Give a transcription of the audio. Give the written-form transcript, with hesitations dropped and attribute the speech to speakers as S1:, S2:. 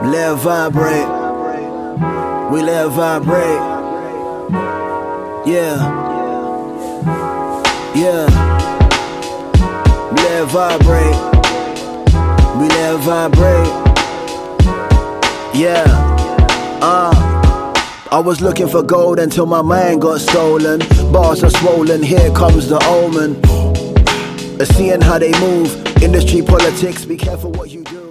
S1: Let vibrate. We let vibrate. Yeah. Yeah. Let vibrate. We let vibrate. Yeah. I was looking for gold until my mind got stolen. Bars are swollen, here comes the omen. Seeing how they move, industry politics, be careful what you do.